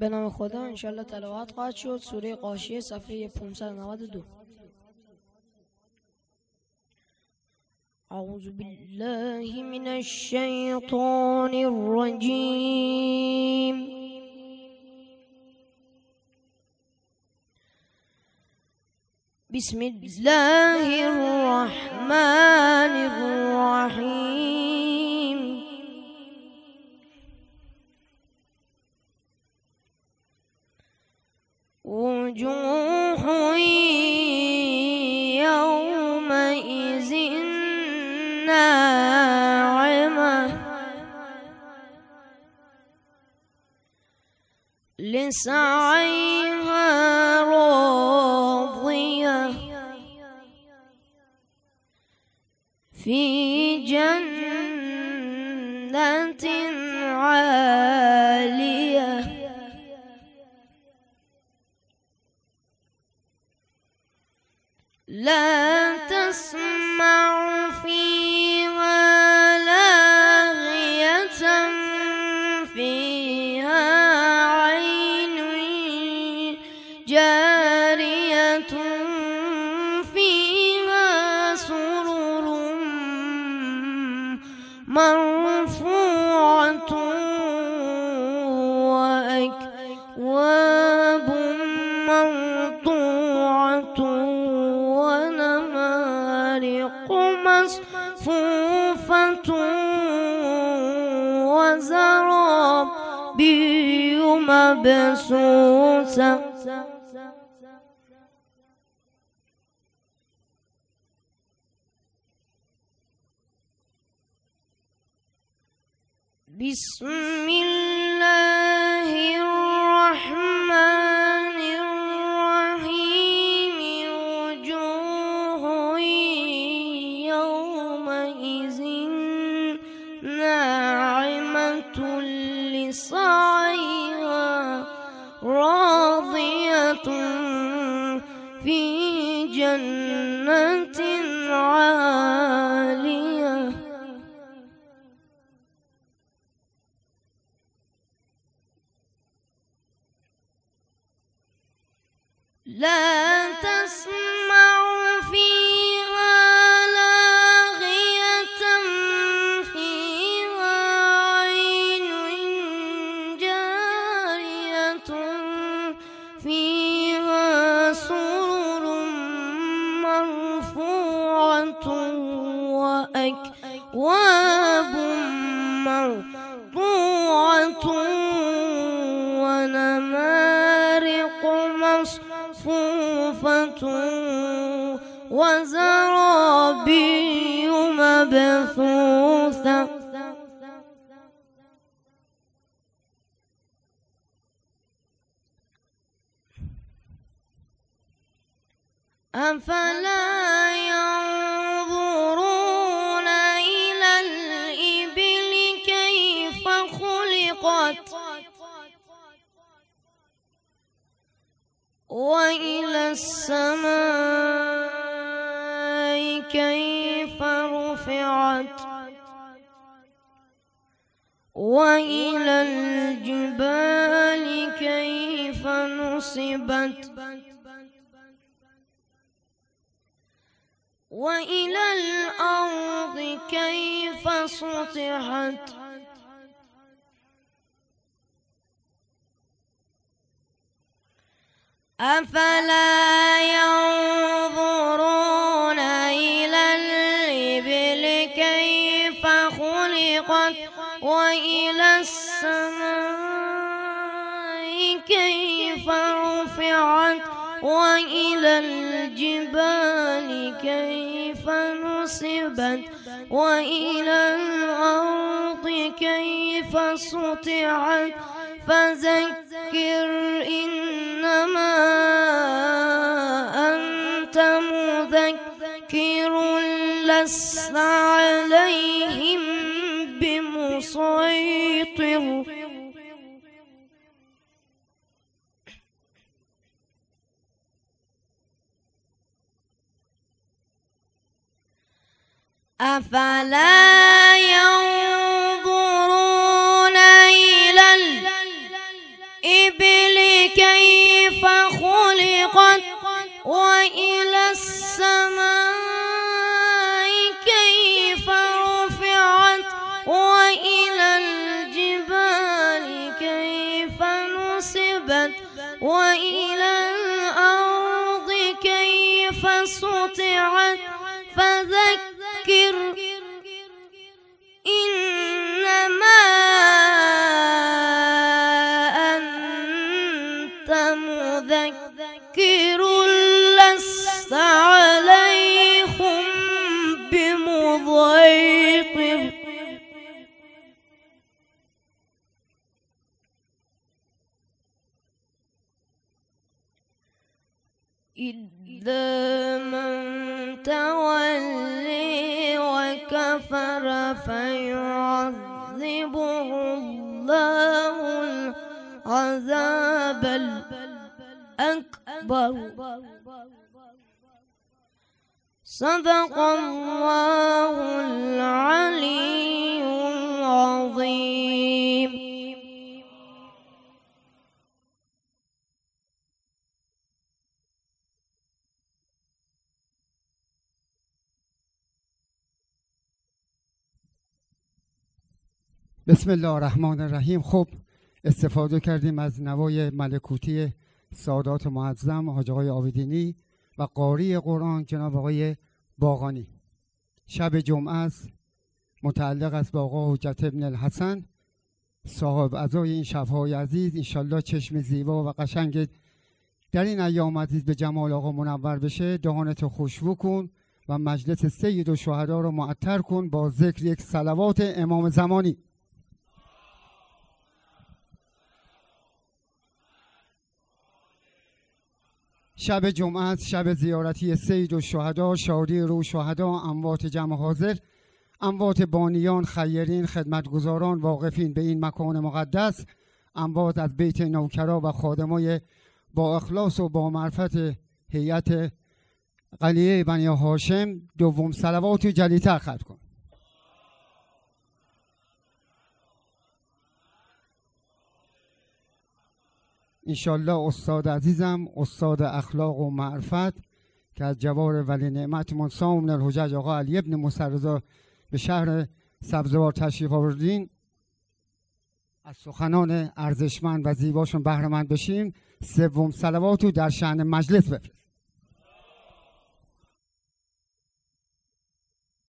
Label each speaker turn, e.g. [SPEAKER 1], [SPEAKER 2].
[SPEAKER 1] به نام خدا انشالله تلاوت خواهد شد. سوره غاشیه صفحه 592. اعوذ بالله من الشیطان الرجیم. بسم الله الرحمن الرحیم. وجوه يومئذ ناعمة لسعيها راضية في جنة عالية لا تسمع فيها لاغية فيها عين جارية فيها سرر مرفوعة وأكواب موضوعة ونمارق مصفوفة وزرابي مبثوثة. بسم الله الرحمن الرحيم. وجوه يومئذ ناعمة لسعيها راضية في جنة عالية لا تسمع فيها لاغية فيها عين جارية فيها سرر مرفوعة وأكواب موضوعة ونمارق مصفوفة وزرابي مبثوثة. أفلا ينظرون إلى الإبل كيف خلقت وإلى السماء كيف رفعت وإلى الجبال كيف نصبت وإلى الأرض كيف سطحت أفلا ينظرون إلى الإبل كيف خلقت وإلى السماء كيف رفعت وإلى الجبال كيف نصبت وإلى الأرض كيف سطحت. فذكر إنما أنت مذكر لست عليهم بمسيطر. أفلا ينظرون إلى الإبل
[SPEAKER 2] وإلى الأرض كيف سطحت فذكر إنما أنت مذكر لست عليهم بمضيطر إلا من تولي وكفر فيعذبه الله العذاب الأكبر. صدق الله العلي العظيم.
[SPEAKER 3] بسم الله الرحمن الرحیم. خب استفاده کردیم از نوای ملکوتی سادات معظم حاج آقای عابدینی و قاری قرآن جناب آقای باقانی. شب جمعه است، متعلق است به آقا حجت ابن الحسن صاحب عزای این شب‌های عزیز. انشالله چشم زیبا و قشنگ در این ایام عزیز به جمال آقا منور بشه. دهانت خوشبو کن و مجلس سید و شهدا رو معطر کن با ذکر یک صلوات امام زمانی. شب جمعه است، شب زیارتی سید و شهدا، شادی روح شهدا، اموات جمع حاضر، اموات بانیان، خیرین، خدمتگزاران، واقفین به این مکان مقدس، اموات از بیت نوکرا و خادمای با اخلاص و با معرفت هیئت قلیه بنی هاشم. دوم صلوات جلیتر خط کن. انشالله استاد عزیزم، استاد اخلاق و معرفت که از جوار ولی نعمتمون سام الحجج آقا علی ابن موسی رضا به شهر سبزوار تشریف آوردین، از سخنان ارزشمند و زیباشون بهره مند بشیم. سوم صلواتو در شأن مجلس بفرست.